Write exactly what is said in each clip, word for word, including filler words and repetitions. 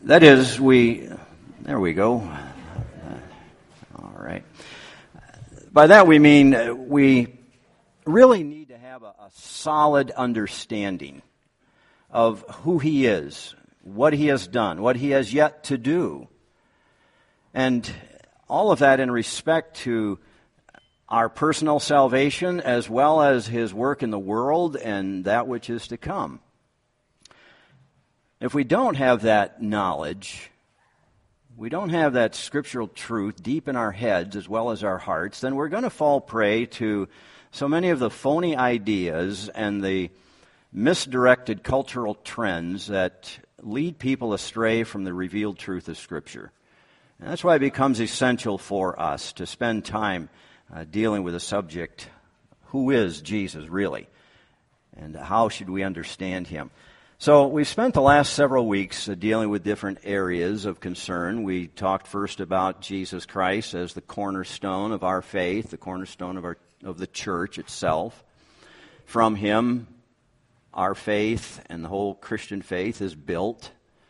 That is, we, there we go. All right. By that we mean we really need to have a, a solid understanding of who He is, what He has done, what He has yet to do. And all of that in respect to our personal salvation as well as His work in the world and that which is to come. If we don't have that knowledge, we don't have that scriptural truth deep in our heads as well as our hearts, then we're going to fall prey to so many of the phony ideas and the misdirected cultural trends that lead people astray from the revealed truth of Scripture. And that's why it becomes essential for us to spend time uh, dealing with the subject, who is Jesus really, and how should we understand Him? So we've spent the last several weeks uh, dealing with different areas of concern. We talked first about Jesus Christ as the cornerstone of our faith, the cornerstone of our of the church itself. From Him, our faith and the whole Christian faith is built.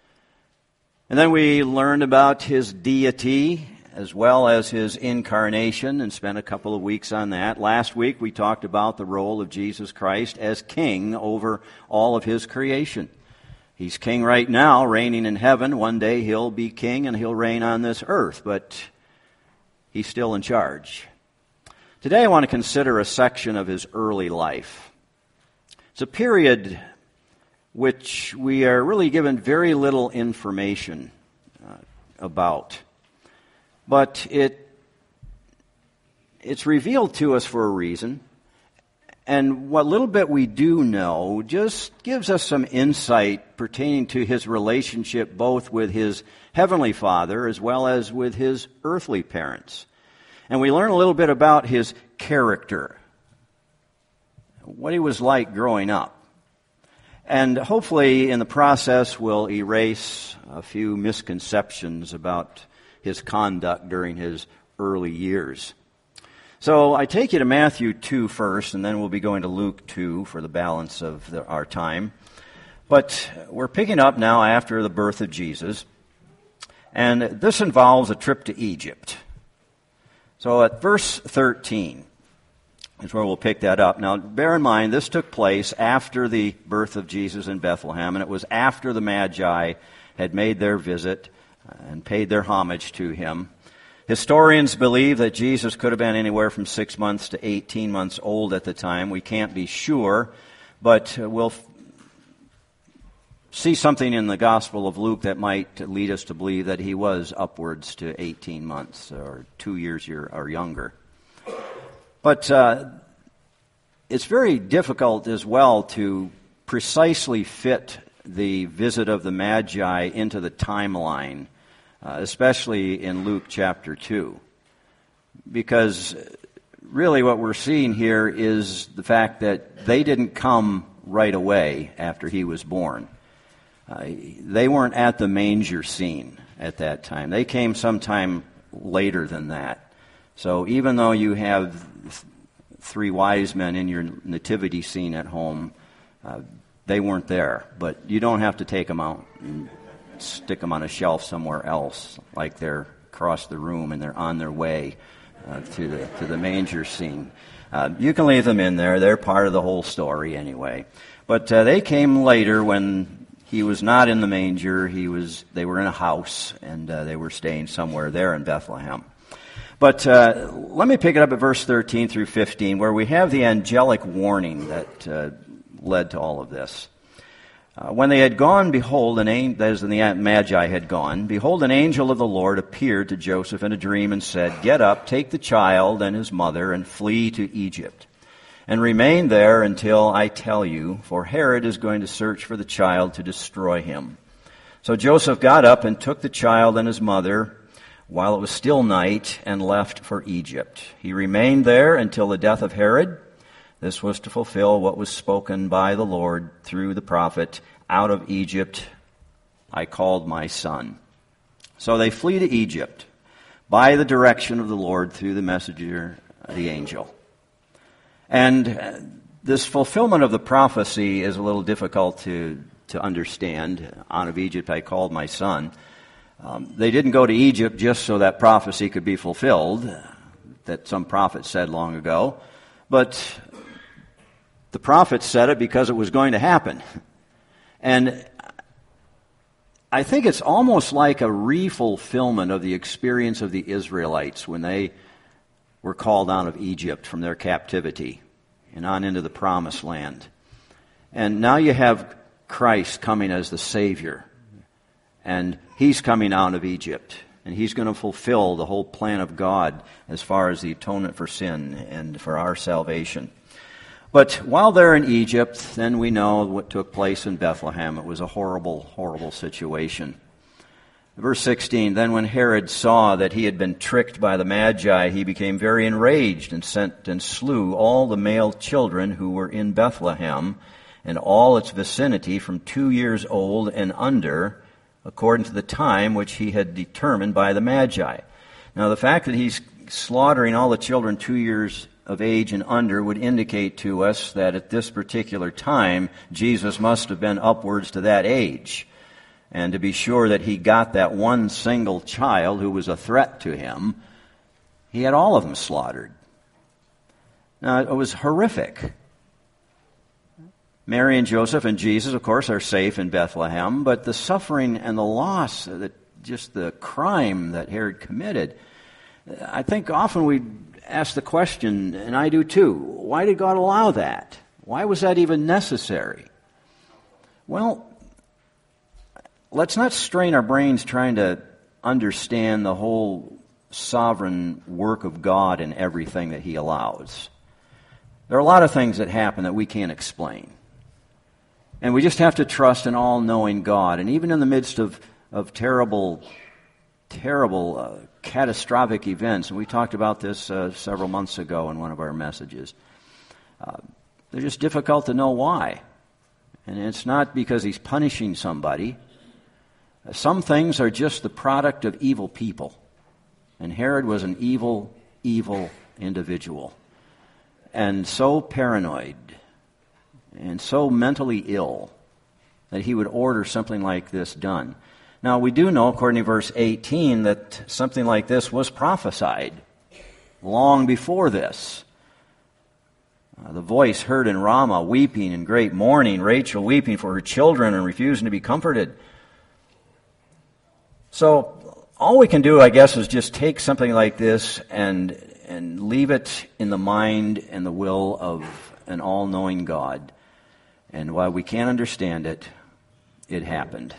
And then we learned about His deity as well as His incarnation and spent a couple of weeks on that. Last week we talked about the role of Jesus Christ as king over all of His creation. He's king right now, reigning in heaven. One day He'll be king and He'll reign on this earth, but He's still in charge. Today I want to consider a section of His early life. It's a period which we are really given very little information uh, about. But it it's revealed to us for a reason. And what little bit we do know just gives us some insight pertaining to His relationship both with His heavenly Father as well as with His earthly parents. And we learn a little bit about His character, what He was like growing up. And hopefully in the process we'll erase a few misconceptions about His conduct during His early years. So I take you to Matthew two first, and then we'll be going to Luke two for the balance of the, our time. But we're picking up now after the birth of Jesus, and this involves a trip to Egypt. So at verse thirteen is where we'll pick that up. Now, bear in mind, this took place after the birth of Jesus in Bethlehem, and it was after the Magi had made their visit and paid their homage to Him. Historians believe that Jesus could have been anywhere from six months to eighteen months old at the time. We can't be sure, but we'll f- see something in the Gospel of Luke that might lead us to believe that He was upwards to eighteen months or two years or younger. But uh, it's very difficult as well to precisely fit the visit of the Magi into the timeline, uh, especially in Luke chapter two. Because really what we're seeing here is the fact that they didn't come right away after He was born. Uh, they weren't at the manger scene at that time. They came sometime later than that. So even though you have th- three wise men in your nativity scene at home, uh, they weren't there. But you don't have to take them out and stick them on a shelf somewhere else, like they're across the room and they're on their way uh, to the to the manger scene. Uh, you can leave them in there. They're part of the whole story anyway. But uh, they came later when He was not in the manger. He was. They were in a house, and uh, they were staying somewhere there in Bethlehem. But uh, let me pick it up at verse thirteen through fifteen, where we have the angelic warning that uh, led to all of this. Uh, when they had gone, behold, an angel, that is, when the Magi had gone, behold, an angel of the Lord appeared to Joseph in a dream and said, "Get up, take the child and his mother, and flee to Egypt, and remain there until I tell you, for Herod is going to search for the child to destroy him." So Joseph got up and took the child and his mother while it was still night, and left for Egypt. He remained there until the death of Herod. This was to fulfill what was spoken by the Lord through the prophet, "Out of Egypt I called my son." So they flee to Egypt by the direction of the Lord through the messenger, the angel. And this fulfillment of the prophecy is a little difficult to to understand. Out of Egypt I called my son. Um, they didn't go to Egypt just so that prophecy could be fulfilled, that some prophet said long ago. But the prophet said it because it was going to happen. And I think it's almost like a re-fulfillment of the experience of the Israelites when they were called out of Egypt from their captivity and on into the promised land. And now you have Christ coming as the Savior. And He's coming out of Egypt. And He's going to fulfill the whole plan of God as far as the atonement for sin and for our salvation. But while they're in Egypt, then we know what took place in Bethlehem. It was a horrible, horrible situation. Verse sixteen, then when Herod saw that he had been tricked by the Magi, he became very enraged and sent and slew all the male children who were in Bethlehem and all its vicinity from two years old and under, according to the time which he had determined by the Magi. Now the fact that he's slaughtering all the children two years of age and under would indicate to us that at this particular time, Jesus must have been upwards to that age. And to be sure that he got that one single child who was a threat to him, he had all of them slaughtered. Now, it was horrific. Mary and Joseph and Jesus, of course, are safe in Bethlehem, but the suffering and the loss, the, just the crime that Herod committed, I think often we ask the question, and I do too, why did God allow that? Why was that even necessary? Well, let's not strain our brains trying to understand the whole sovereign work of God in everything that He allows. There are a lot of things that happen that we can't explain. And we just have to trust an all-knowing God. And even in the midst of, of terrible, terrible, uh, catastrophic events, and we talked about this uh, several months ago in one of our messages, uh, they're just difficult to know why. And it's not because He's punishing somebody. Some things are just the product of evil people. And Herod was an evil, evil individual. And so paranoid and so mentally ill that he would order something like this done. Now, we do know, according to verse eighteen, that something like this was prophesied long before this. Uh, the voice heard in Ramah, weeping in great mourning, Rachel weeping for her children and refusing to be comforted. So all we can do, I guess, is just take something like this and and leave it in the mind and the will of an all-knowing God. And while we can't understand it, it happened.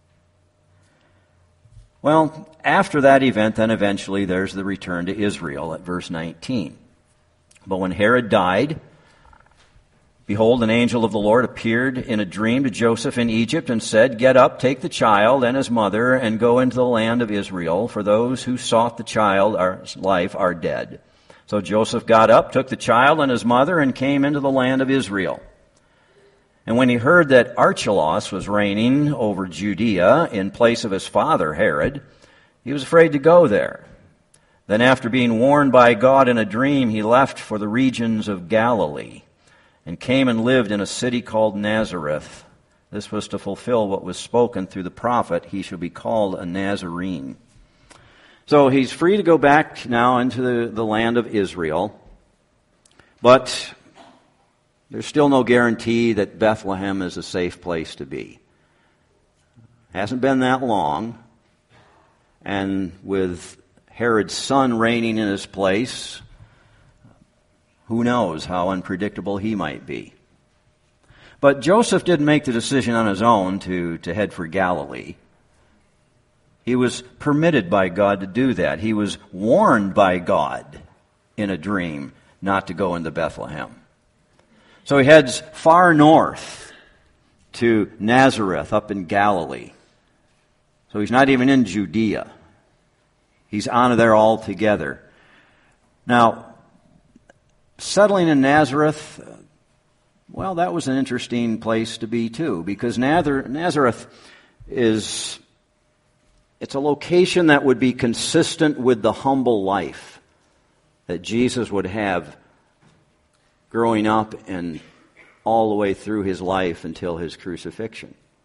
Well, after that event, then eventually there's the return to Israel at verse nineteen. But when Herod died, behold, an angel of the Lord appeared in a dream to Joseph in Egypt and said, get up, take the child and his mother, and go into the land of Israel, for those who sought the child's life are dead. So Joseph got up, took the child and his mother, and came into the land of Israel. And when he heard that Archelaus was reigning over Judea in place of his father Herod, he was afraid to go there. Then after being warned by God in a dream, he left for the regions of Galilee and came and lived in a city called Nazareth. This was to fulfill what was spoken through the prophet, he shall be called a Nazarene. So he's free to go back now into the, the land of Israel, but there's still no guarantee that Bethlehem is a safe place to be. Hasn't been that long, and with Herod's son reigning in his place, who knows how unpredictable he might be. But Joseph didn't make the decision on his own to, to head for Galilee. He was permitted by God to do that. He was warned by God in a dream not to go into Bethlehem. So he heads far north to Nazareth up in Galilee. So he's not even in Judea. He's out of there altogether. Now, settling in Nazareth, well, that was an interesting place to be too, because Nazareth is, it's a location that would be consistent with the humble life that Jesus would have growing up and all the way through his life until his crucifixion.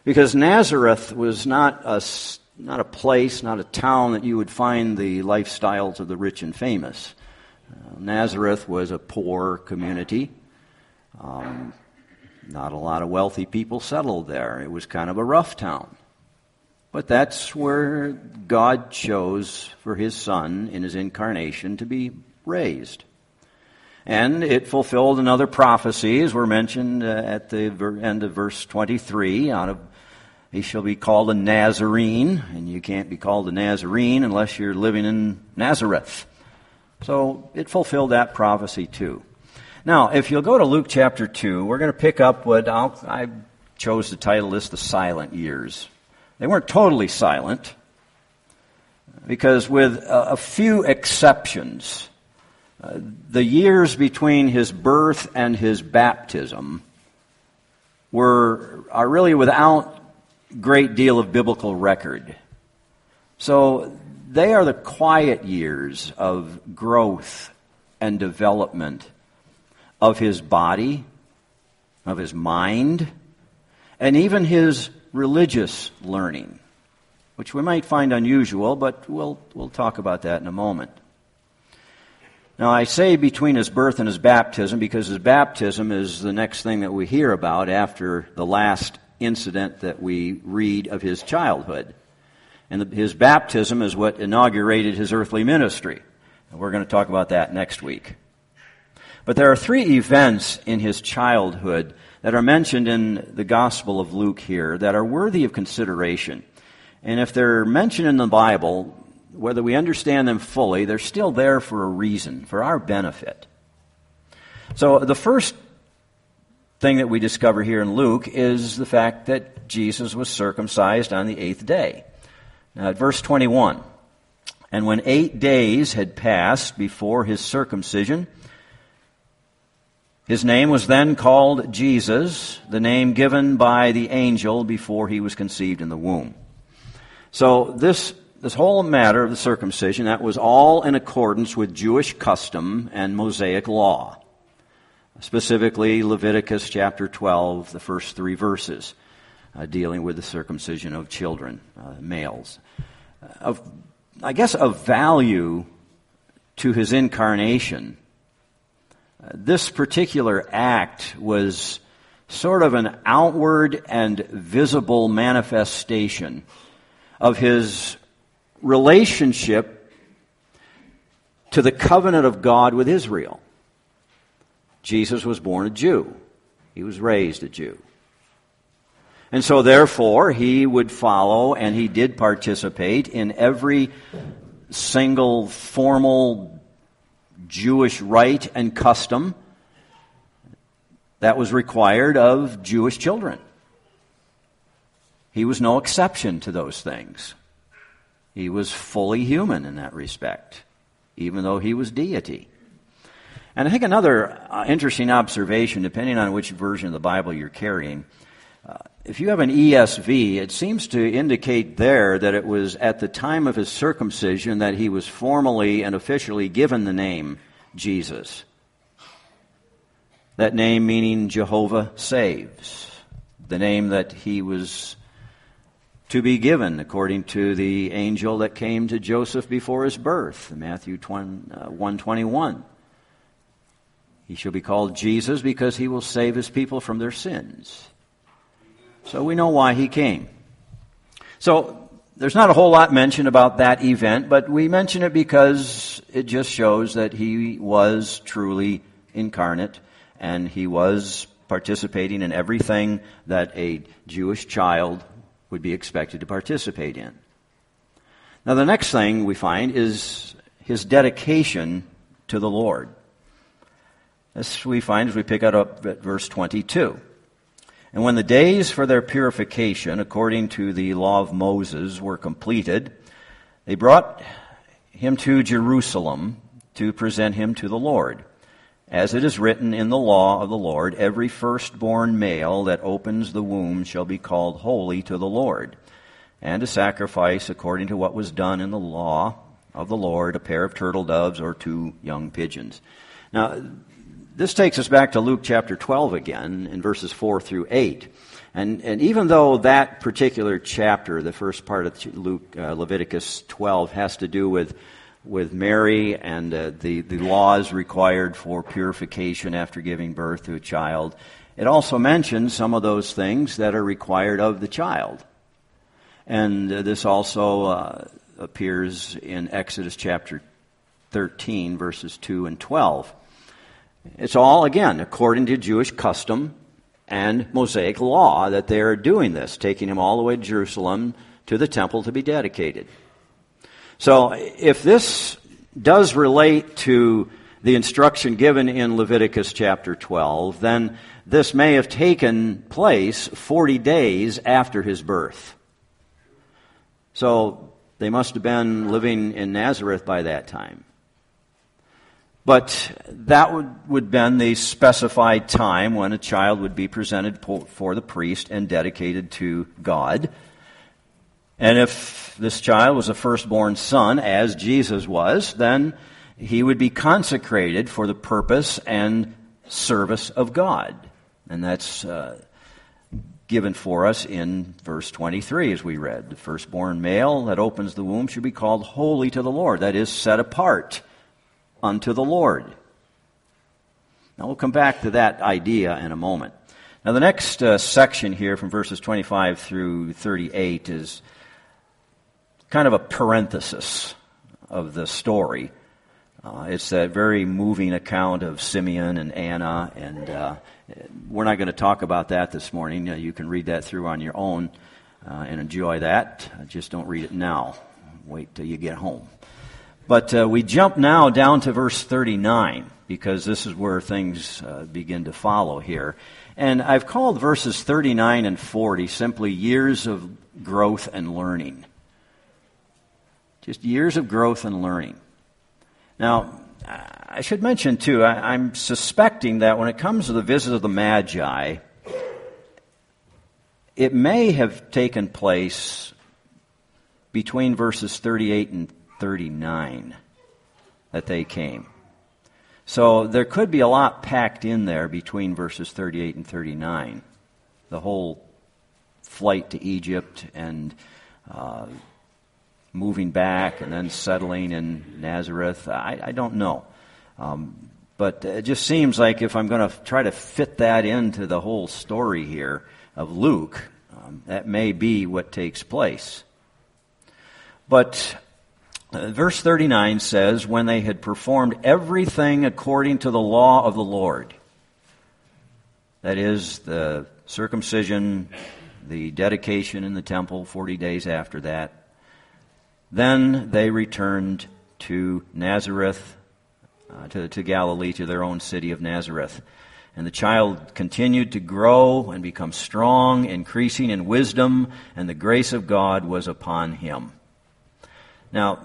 Because Nazareth was not a, not a place, not a town that you would find the lifestyles of the rich and famous. Uh, Nazareth was a poor community. Um, not a lot of wealthy people settled there. It was kind of a rough town. But that's where God chose for his Son in his incarnation to be raised. And it fulfilled another prophecy, as were mentioned uh, at the ver- end of verse twenty-three. Out of he shall be called a Nazarene, and you can't be called a Nazarene unless you're living in Nazareth. So it fulfilled that prophecy too. Now, if you'll go to Luke chapter two, we're going to pick up what I'll, I chose to title this the silent years. They weren't totally silent, because with a, a few exceptions, uh, the years between his birth and his baptism were are really without great deal of biblical record. So they are the quiet years of growth and development of his body, of his mind, and even his religious learning, which we might find unusual, but we'll we'll talk about that in a moment. Now, I say between his birth and his baptism because his baptism is the next thing that we hear about after the last incident that we read of his childhood. And the, his baptism is what inaugurated his earthly ministry. And we're going to talk about that next week. But there are three events in his childhood that are mentioned in the Gospel of Luke here that are worthy of consideration. And if they're mentioned in the Bible, whether we understand them fully, they're still there for a reason, for our benefit. So the first thing that we discover here in Luke is the fact that Jesus was circumcised on the eighth day. Now, at verse twenty-one, and when eight days had passed before his circumcision, his name was then called Jesus, the name given by the angel before he was conceived in the womb. So this this whole matter of the circumcision, that was all in accordance with Jewish custom and Mosaic law. Specifically, Leviticus chapter twelve, the first three verses, uh, dealing with the circumcision of children, uh, males. Of, I guess, of value to his incarnation, uh, this particular act was sort of an outward and visible manifestation of his relationship to the covenant of God with Israel. Jesus was born a Jew. He was raised a Jew. And so therefore, he would follow, and he did participate in every single formal Jewish rite and custom that was required of Jewish children. He was no exception to those things. He was fully human in that respect, even though he was deity. And I think another uh, interesting observation, depending on which version of the Bible you're carrying, uh, if you have an E S V, it seems to indicate there that it was at the time of his circumcision that he was formally and officially given the name Jesus. That name meaning Jehovah saves. The name that he was to be given according to the angel that came to Joseph before his birth, Matthew one twenty-one. He shall be called Jesus because he will save his people from their sins. So we know why he came. So there's not a whole lot mentioned about that event, but we mention it because it just shows that he was truly incarnate and he was participating in everything that a Jewish child would be expected to participate in. Now the next thing we find is his dedication to the Lord. This we find as we pick it up at verse twenty-two. And when the days for their purification, according to the law of Moses, were completed, they brought him to Jerusalem to present him to the Lord. As it is written in the law of the Lord, every firstborn male that opens the womb shall be called holy to the Lord, and to sacrifice according to what was done in the law of the Lord, a pair of turtle doves or two young pigeons. Now, this takes us back to Luke chapter twelve again, in verses four through eight. And, and even though that particular chapter, the first part of Luke, uh, Leviticus twelve, has to do with with Mary and uh, the, the laws required for purification after giving birth to a child, it also mentions some of those things that are required of the child. And uh, this also uh, appears in Exodus chapter thirteen, verses two and twelve. It's all, again, according to Jewish custom and Mosaic law that they are doing this, taking him all the way to Jerusalem to the temple to be dedicated. So if this does relate to the instruction given in Leviticus chapter twelve, then this may have taken place forty days after his birth. So they must have been living in Nazareth by that time. But that would would been the specified time when a child would be presented for the priest and dedicated to God. And if this child was a firstborn son, as Jesus was, then he would be consecrated for the purpose and service of God. And that's uh, given for us in verse twenty-three, as we read. The firstborn male that opens the womb should be called holy to the Lord, that is, set apart unto the Lord. Now we'll come back to that idea in a moment. Now the next uh, section here from verses twenty-five through thirty-eight is kind of a parenthesis of the story. Uh, it's that very moving account of Simeon and Anna, and uh, we're not going to talk about that this morning. Uh, you can read that through on your own uh, and enjoy that. Uh, just don't read it now. Wait till you get home. But uh, we jump now down to verse thirty-nine, because this is where things uh, begin to follow here. And I've called verses thirty-nine and forty simply years of growth and learning. Just years of growth and learning. Now, I should mention, too, I, I'm suspecting that when it comes to the visit of the Magi, it may have taken place between verses thirty-eight and thirty-nine that they came. So there could be a lot packed in there between verses thirty-eight and thirty-nine. The whole flight to Egypt and uh, moving back and then settling in Nazareth. I, I don't know. Um, but it just seems like if I'm going to try to fit that into the whole story here of Luke, um, that may be what takes place. But Uh, verse thirty-nine says, when they had performed everything according to the law of the Lord, that is, the circumcision, the dedication in the temple forty days after that, then they returned to Nazareth, uh, to, to Galilee, to their own city of Nazareth. And the child continued to grow and become strong, increasing in wisdom, and the grace of God was upon him. Now,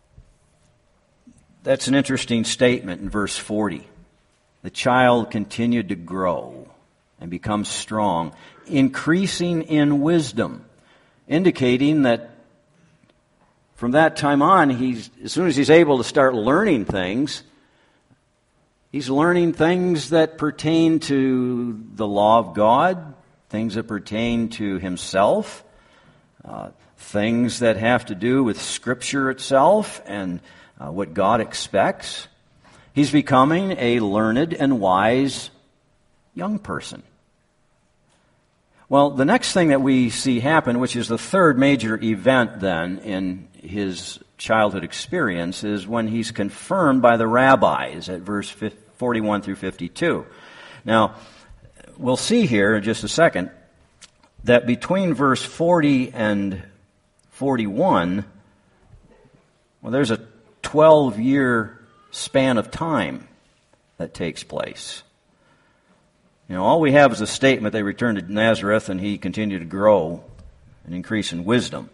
that's an interesting statement in verse forty. The child continued to grow and become strong, increasing in wisdom, indicating that from that time on, he's as soon as he's able to start learning things, he's learning things that pertain to the law of God, things that pertain to himself, uh, things that have to do with Scripture itself and Uh, what God expects. He's becoming a learned and wise young person. Well, the next thing that we see happen, which is the third major event then in his childhood experience, is when he's confirmed by the rabbis at verse forty-one through fifty-two. Now, we'll see here in just a second that between verse forty and forty-one, well, there's a twelve-year span of time that takes place. You know, all we have is a statement, they returned to Nazareth and he continued to grow and increase in wisdom.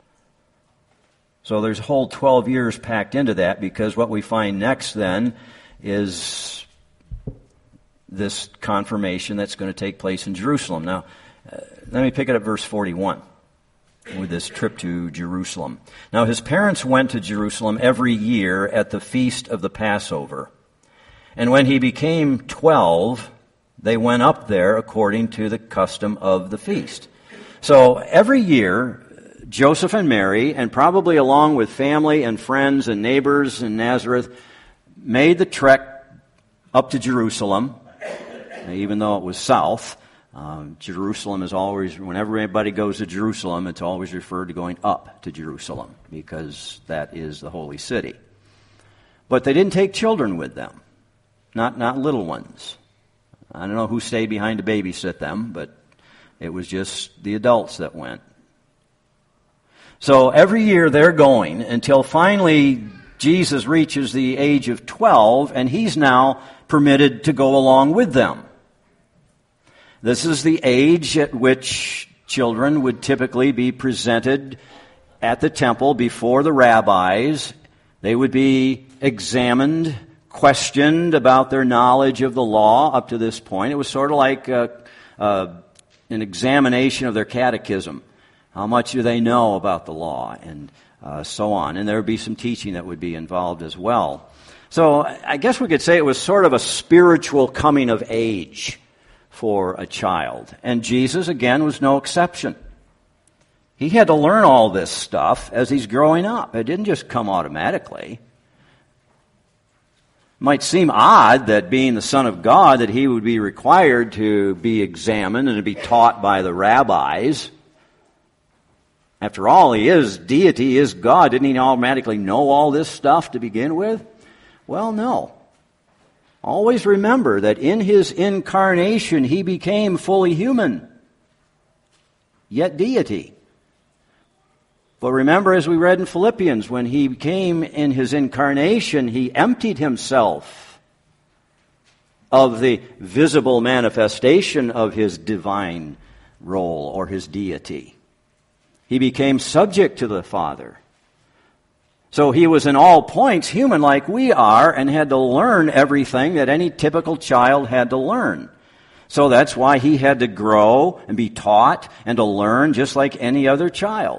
So there's a whole twelve years packed into that, because what we find next then is this confirmation that's going to take place in Jerusalem. Now, uh, let me pick it up verse forty-one. With this trip to Jerusalem. Now his parents went to Jerusalem every year at the feast of the Passover. And when he became twelve, They went up there according to the custom of the feast. So every year, Joseph and Mary, and probably along with family and friends and neighbors in Nazareth, made the trek up to Jerusalem, even though it was south. Um, Jerusalem is always, whenever anybody goes to Jerusalem, it's always referred to going up to Jerusalem, because that is the holy city. But they didn't take children with them, not not little ones. I don't know who stayed behind to babysit them, but it was just the adults that went. So every year they're going until finally Jesus reaches the age of twelve, and he's now permitted to go along with them. This is the age at which children would typically be presented at the temple before the rabbis. They would be examined, questioned about their knowledge of the law up to this point. It was sort of like uh, uh, an examination of their catechism. How much do they know about the law, and uh, so on. And there would be some teaching that would be involved as well. So I guess we could say it was sort of a spiritual coming of age for a child. And Jesus, again, was no exception. He had to learn all this stuff as he's growing up. It didn't just come automatically. It might seem odd that being the Son of God, that he would be required to be examined and to be taught by the rabbis. After all, he is deity, he is God. Didn't he automatically know all this stuff to begin with? Well, no. Always remember that in his incarnation, he became fully human, yet deity. But remember, as we read in Philippians, when he came in his incarnation, he emptied himself of the visible manifestation of his divine role or his deity. He became subject to the Father. So he was in all points human like we are, and had to learn everything that any typical child had to learn. So that's why he had to grow and be taught and to learn just like any other child.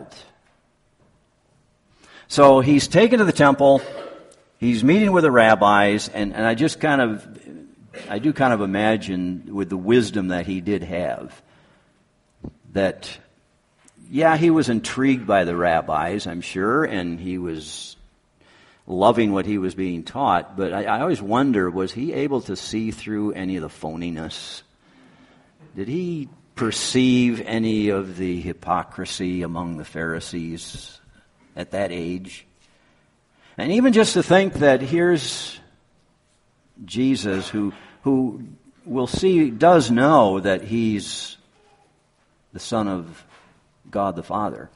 So he's taken to the temple, he's meeting with the rabbis, and, and I just kind of, I do kind of imagine with the wisdom that he did have, that, yeah, he was intrigued by the rabbis, I'm sure, and he was loving what he was being taught, but I, I always wonder, was he able to see through any of the phoniness? Did he perceive any of the hypocrisy among the Pharisees at that age? And even just to think that here's Jesus, who who we'll see does know that he's the Son of God the Father.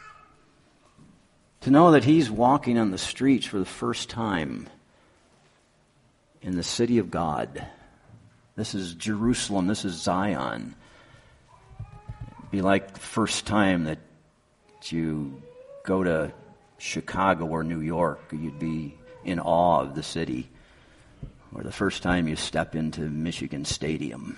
To know that he's walking on the streets for the first time in the city of God. This is Jerusalem. This is Zion. It'd be like the first time that you go to Chicago or New York. You'd be in awe of the city. Or the first time you step into Michigan Stadium.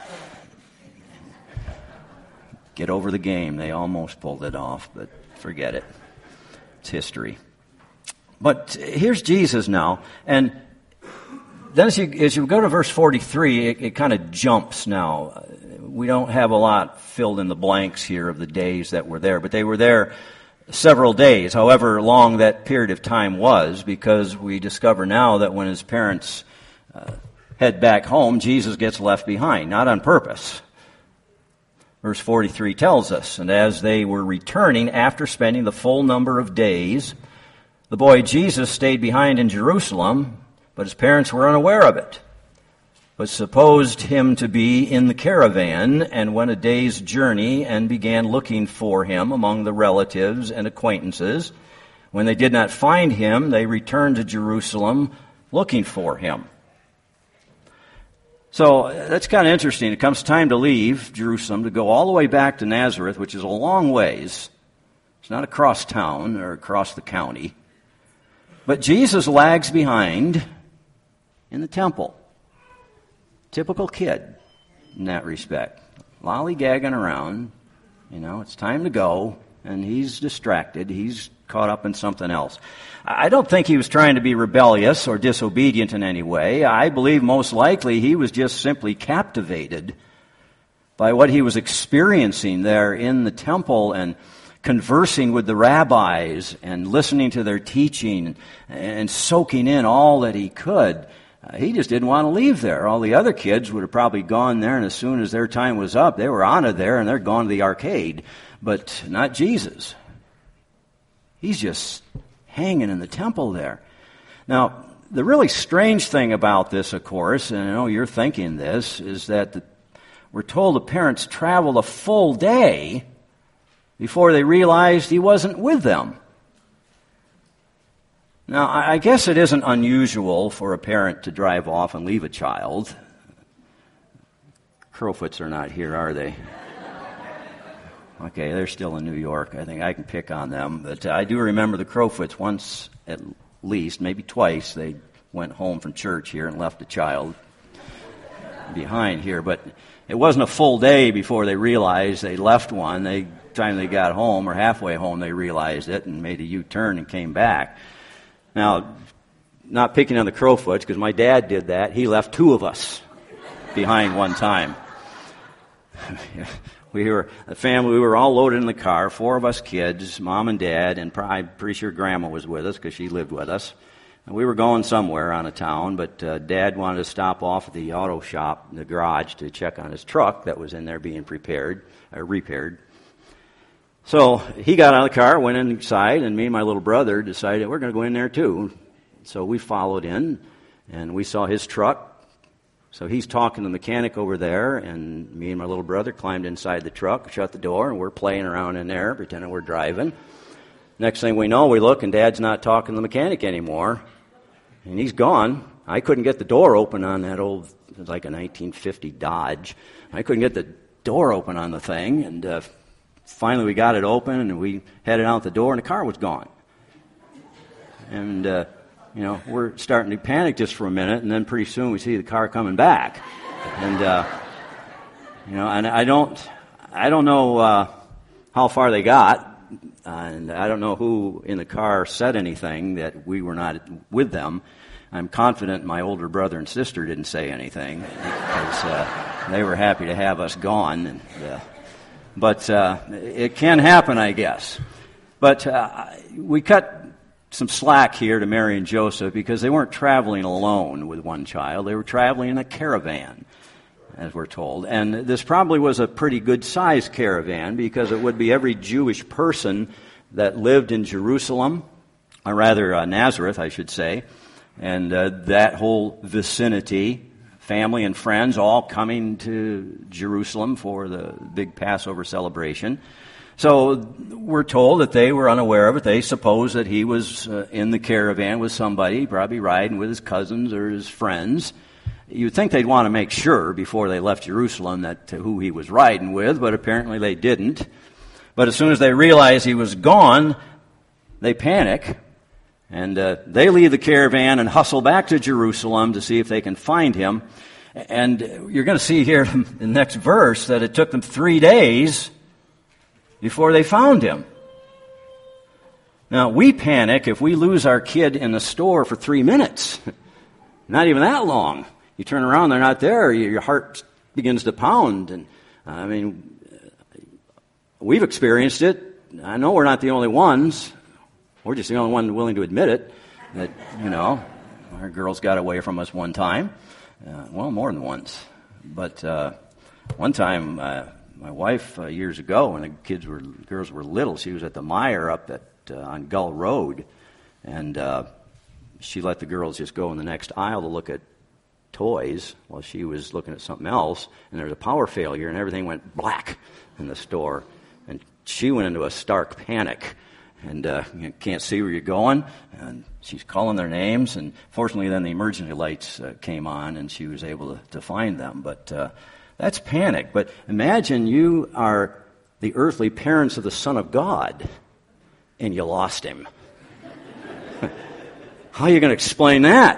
Get over the game. They almost pulled it off, but forget it. It's history. But here's Jesus now, and then as you, as you go to verse forty-three, it, it kind of jumps now. We don't have a lot filled in the blanks here of the days that were there, but they were there several days, however long that period of time was, because we discover now that when his parents uh, head back home, Jesus gets left behind, not on purpose. Verse forty-three tells us, and as they were returning after spending the full number of days, the boy Jesus stayed behind in Jerusalem, but his parents were unaware of it, but supposed him to be in the caravan, and went a day's journey and began looking for him among the relatives and acquaintances. When they did not find him, they returned to Jerusalem looking for him. So that's kind of interesting. It comes time to leave Jerusalem to go all the way back to Nazareth, which is a long ways. It's not across town or across the county. But Jesus lags behind in the temple. Typical kid in that respect. Lollygagging around. You know, it's time to go, and he's distracted. He's caught up in something else. I don't think he was trying to be rebellious or disobedient in any way. I believe most likely he was just simply captivated by what he was experiencing there in the temple and conversing with the rabbis and listening to their teaching and soaking in all that he could. Uh, he just didn't want to leave there. All the other kids would have probably gone there, and as soon as their time was up, they were out of there and they're gone to the arcade. But not Jesus. He's just hanging in the temple there. Now, the really strange thing about this, of course, and I know you're thinking this, is that the, we're told the parents traveled a full day before they realized he wasn't with them. Now, I guess it isn't unusual for a parent to drive off and leave a child. Crowfoots are not here, are they? Okay, they're still in New York. I think I can pick on them. But I do remember the Crowfoots once at least, maybe twice, they went home from church here and left a child behind here. But it wasn't a full day before they realized they left one. They time they got home or halfway home, they realized it and made a U-turn and came back. Now, not picking on the Crowfoots, because my dad did that. He left two of us behind one time. We were a family. We were all loaded in the car, four of us kids, mom and dad, and I'm pretty sure grandma was with us because she lived with us. And we were going somewhere on a town, but uh, Dad wanted to stop off at the auto shop, the garage, to check on his truck that was in there being prepared, or repaired. So he got out of the car, went inside, and me and my little brother decided we're going to go in there too. So we followed in, and we saw his truck. So he's talking to the mechanic over there, and me and my little brother climbed inside the truck, shut the door, and we're playing around in there, pretending we're driving. Next thing we know, we look, and Dad's not talking to the mechanic anymore, and he's gone. I couldn't get the door open on that old, it was like a nineteen fifty Dodge. I couldn't get the door open on the thing, and uh, finally we got it open, and we headed out the door, and the car was gone. And, uh, you know, we're starting to panic just for a minute, and then pretty soon we see the car coming back. And, uh, you know, and I don't, I don't know uh, how far they got, and I don't know who in the car said anything that we were not with them. I'm confident my older brother and sister didn't say anything because uh, they were happy to have us gone. And, uh, but uh, it can happen, I guess. But uh, we cut some slack here to Mary and Joseph because they weren't traveling alone with one child. They were traveling in a caravan, as we're told. And this probably was a pretty good-sized caravan because it would be every Jewish person that lived in Jerusalem, or rather uh, Nazareth, I should say, and uh, that whole vicinity, family and friends all coming to Jerusalem for the big Passover celebration. So we're told that they were unaware of it. They supposed that he was uh, in the caravan with somebody, probably riding with his cousins or his friends. You'd think they'd want to make sure before they left Jerusalem that uh, who he was riding with, but apparently they didn't. But as soon as they realize he was gone, they panic, and uh, they leave the caravan and hustle back to Jerusalem to see if they can find him. And you're going to see here in the next verse that it took them three days before they found him. Now, we panic if we lose our kid in the store for three minutes. Not even that long. You turn around, they're not there. Your heart begins to pound. And I mean, we've experienced it. I know we're not the only ones. We're just the only one willing to admit it. That, you know, our girls got away from us one time. Uh, well, more than once. But uh, one time... Uh, My wife, uh, years ago, when the kids were, girls were little, she was at the Meijer up at uh, on Gull Road, and uh, she let the girls just go in the next aisle to look at toys while she was looking at something else, and there was a power failure, and everything went black in the store, and she went into a stark panic, and uh, you can't see where you're going, and she's calling their names, and fortunately then the emergency lights uh, came on, and she was able to, to find them, but... Uh, That's panic. But imagine you are the earthly parents of the Son of God, and you lost him. How are you going to explain that?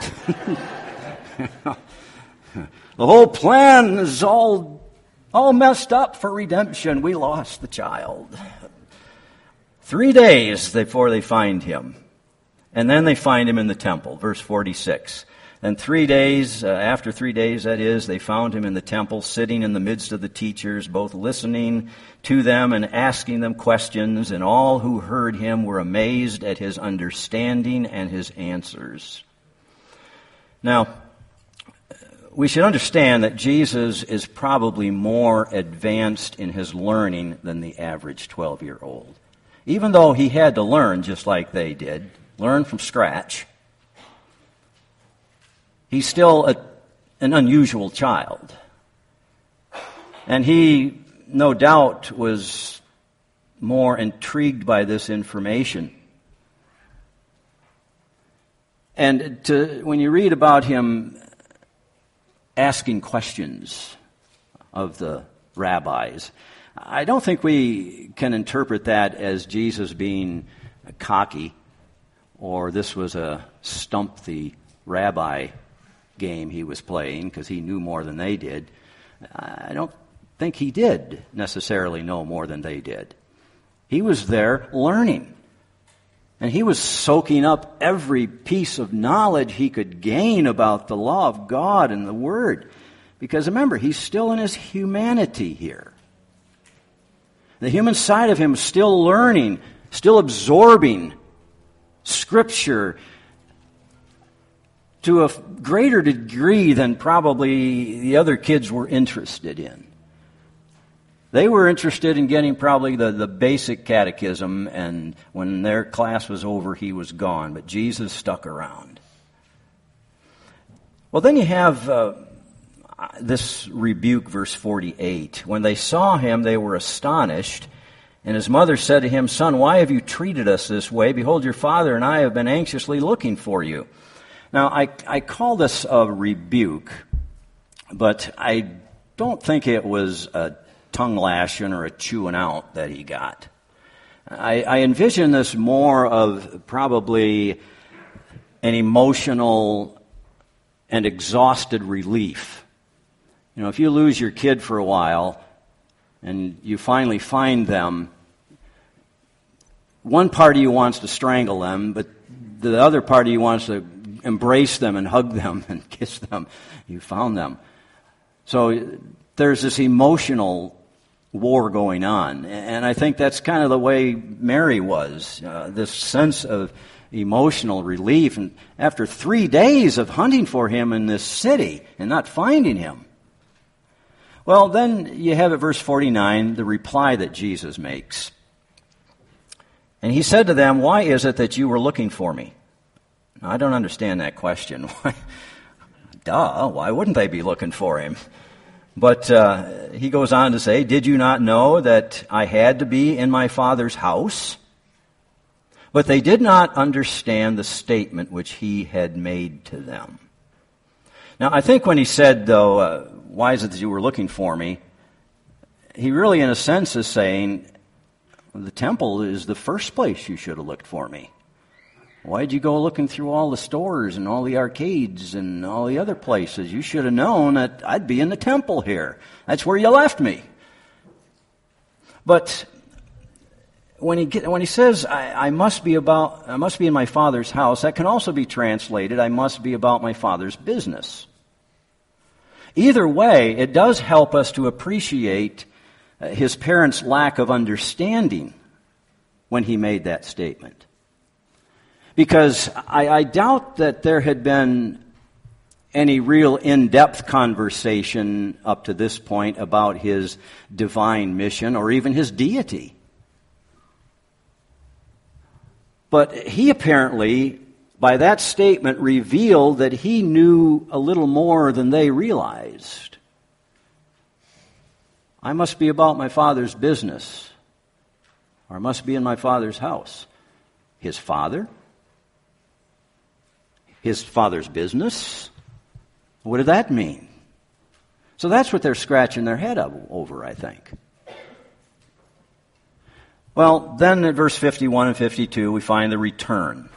The whole plan is all, all messed up for redemption. We lost the child. Three days before they find him. And then they find him in the temple, verse forty-six. And three days, uh, after three days, that is, they found him in the temple, sitting in the midst of the teachers, both listening to them and asking them questions. And all who heard him were amazed at his understanding and his answers. Now, we should understand that Jesus is probably more advanced in his learning than the average twelve-year-old. Even though he had to learn just like they did, learn from scratch, he's still a, an unusual child. And he, no doubt, was more intrigued by this information. And to, when you read about him asking questions of the rabbis, I don't think we can interpret that as Jesus being cocky, or this was a stump the rabbi game he was playing because he knew more than they did. I don't think he did necessarily know more than they did. He was there learning. And he was soaking up every piece of knowledge he could gain about the law of God and the Word. Because remember, he's still in his humanity here. The human side of him is still learning, still absorbing Scripture to a greater degree than probably the other kids were interested in. They were interested in getting probably the, the basic catechism, and when their class was over, he was gone. But Jesus stuck around. Well, then you have uh, this rebuke, verse forty-eight. When they saw him, they were astonished. And his mother said to him, "Son, why have you treated us this way? Behold, your father and I have been anxiously looking for you." Now, I, I call this a rebuke, but I don't think it was a tongue lashing or a chewing out that he got. I, I envision this more of probably an emotional and exhausted relief. You know, if you lose your kid for a while and you finally find them, one part of you wants to strangle them, but the other part of you wants to embrace them and hug them and kiss them. You found them. So there's this emotional war going on. And I think that's kind of the way Mary was, uh, this sense of emotional relief. And after three days of hunting for him in this city and not finding him, well, then you have at verse forty-nine the reply that Jesus makes. And he said to them, "Why is it that you were looking for me?" Now, I don't understand that question. Why? Duh, why wouldn't they be looking for him? But uh, he goes on to say, "Did you not know that I had to be in my Father's house?" But they did not understand the statement which he had made to them. Now, I think when he said, though, uh, "Why is it that you were looking for me?" he really, in a sense, is saying, the temple is the first place you should have looked for me. Why'd you go looking through all the stores and all the arcades and all the other places? You should have known that I'd be in the temple here. That's where you left me. But when he get, when he says, I, I must be about, I must be in my Father's house, that can also be translated, I must be about my Father's business. Either way, it does help us to appreciate his parents' lack of understanding when he made that statement. Because I, I doubt that there had been any real in-depth conversation up to this point about his divine mission or even his deity. But he apparently, by that statement, revealed that he knew a little more than they realized. I must be about my Father's business, or I must be in my Father's house. His Father? His Father's business? What did that mean? So that's what they're scratching their head over, I think. Well, then at verse fifty-one and fifty-two, we find the return.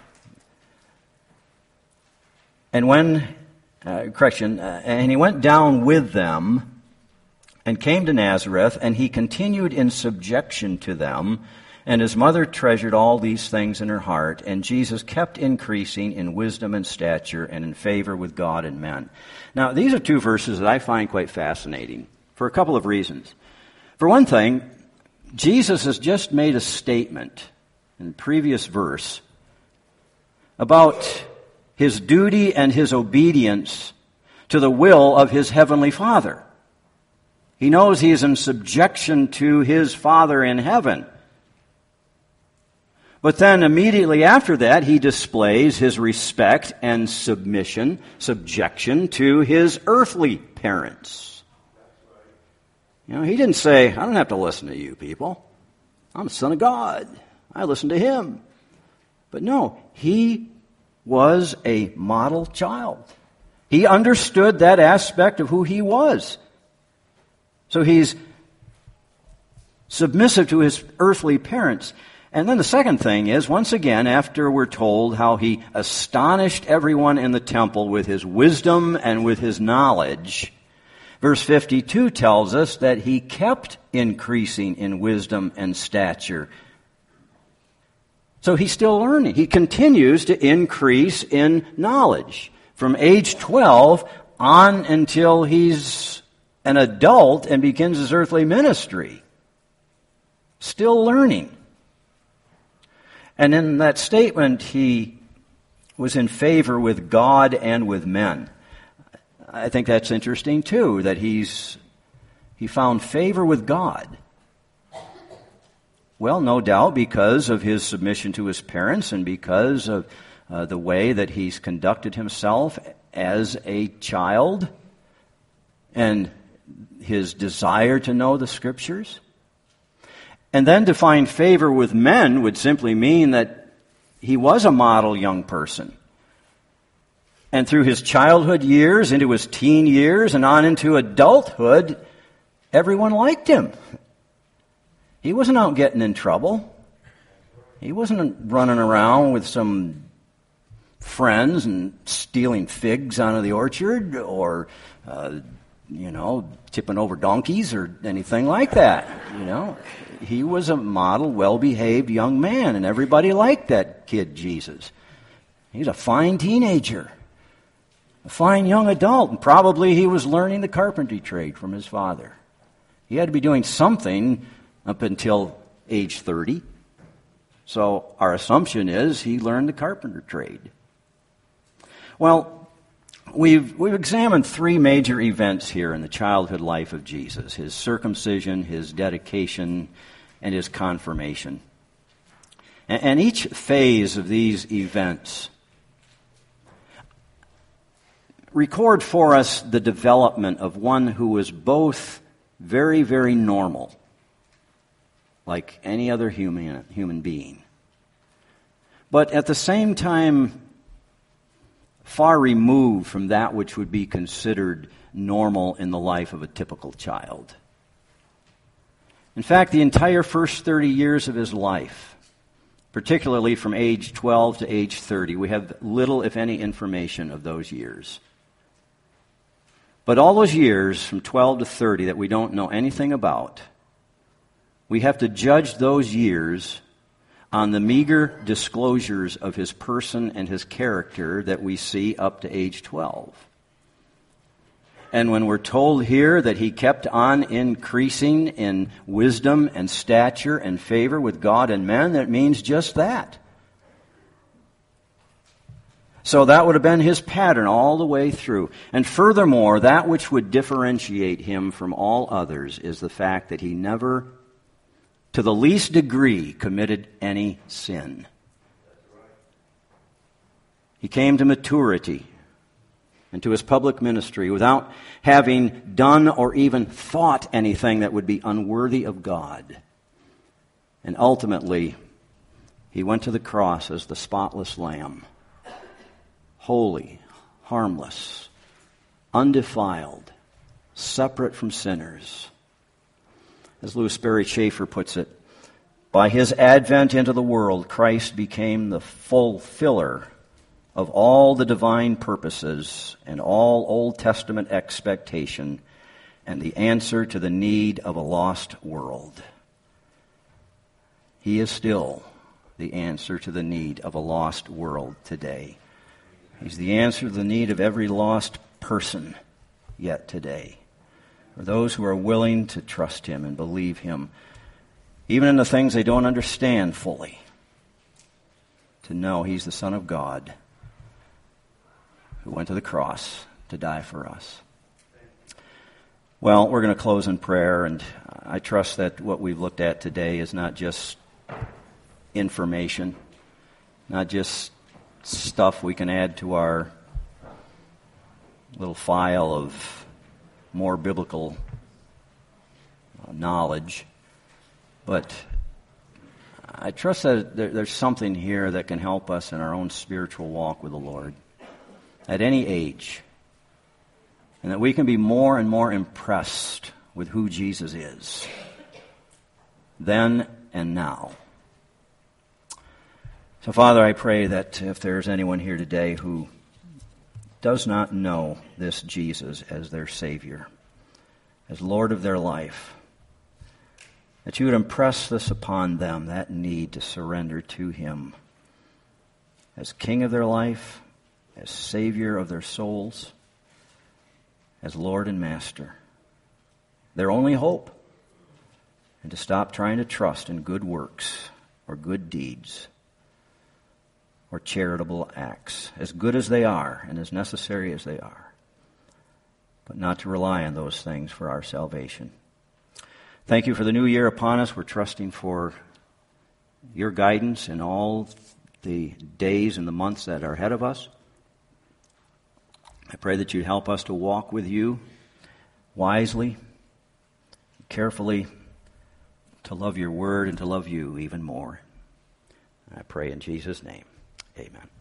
And when, uh, correction, uh, and he went down with them and came to Nazareth, and he continued in subjection to them. And his mother treasured all these things in her heart, and Jesus kept increasing in wisdom and stature and in favor with God and men. Now, these are two verses that I find quite fascinating for a couple of reasons. For one thing, Jesus has just made a statement in the previous verse about his duty and his obedience to the will of his heavenly Father. He knows he is in subjection to his Father in heaven. But then immediately after that, he displays his respect and submission, subjection to his earthly parents. You know, he didn't say, I don't have to listen to you people. I'm the Son of God. I listen to him. But no, he was a model child. He understood that aspect of who he was. So he's submissive to his earthly parents. And then the second thing is, once again, after we're told how he astonished everyone in the temple with his wisdom and with his knowledge, verse fifty-two tells us that he kept increasing in wisdom and stature. So he's still learning. He continues to increase in knowledge from age twelve on until he's an adult and begins his earthly ministry. Still learning. And in that statement, he was in favor with God and with men. I think that's interesting too, that he's he found favor with God. Well, no doubt because of his submission to his parents and because of uh, the way that he's conducted himself as a child and his desire to know the Scriptures. And then to find favor with men would simply mean that he was a model young person. And through his childhood years, into his teen years, and on into adulthood, everyone liked him. He wasn't out getting in trouble. He wasn't running around with some friends and stealing figs out of the orchard or, uh, you know, tipping over donkeys or anything like that, you know. He was a model, well-behaved young man, and everybody liked that kid, Jesus. He's a fine teenager, a fine young adult, and probably he was learning the carpentry trade from his father. He had to be doing something up until age thirty. So our assumption is he learned the carpenter trade. Well, We've, we've examined three major events here in the childhood life of Jesus: his circumcision, his dedication, and his confirmation. And, and each phase of these events record for us the development of one who was both very, very normal, like any other human, human being, but at the same time far removed from that which would be considered normal in the life of a typical child. In fact, the entire first thirty years of his life, particularly from age twelve to age thirty, we have little, if any, information of those years. But all those years from twelve to thirty that we don't know anything about, we have to judge those years on the meager disclosures of his person and his character that we see up to age twelve. And when we're told here that he kept on increasing in wisdom and stature and favor with God and men, that means just that. So that would have been his pattern all the way through. And furthermore, that which would differentiate him from all others is the fact that he never, to the least degree, committed any sin. He came to maturity and to his public ministry without having done or even thought anything that would be unworthy of God. And ultimately, he went to the cross as the spotless lamb, holy, harmless, undefiled, separate from sinners. As Louis Sperry Chafer puts it, by his advent into the world, Christ became the fulfiller of all the divine purposes and all Old Testament expectation and the answer to the need of a lost world. He is still the answer to the need of a lost world today. He's the answer to the need of every lost person yet today. For those who are willing to trust Him and believe Him, even in the things they don't understand fully, to know He's the Son of God who went to the cross to die for us. Well, we're going to close in prayer, and I trust that what we've looked at today is not just information, not just stuff we can add to our little file of more biblical uh, knowledge, but I trust that there, there's something here that can help us in our own spiritual walk with the Lord at any age, and that we can be more and more impressed with who Jesus is, then and now. So, Father, I pray that if there's anyone here today who does not know this Jesus as their Savior, as Lord of their life, that you would impress this upon them, that need to surrender to Him as King of their life, as Savior of their souls, as Lord and Master, their only hope, and to stop trying to trust in good works or good deeds or charitable acts, as good as they are and as necessary as they are, but not to rely on those things for our salvation. Thank you for the new year upon us. We're trusting for your guidance in all the days and the months that are ahead of us. I pray that you'd help us to walk with you wisely, carefully, to love your word and to love you even more. I pray in Jesus' name. Amen.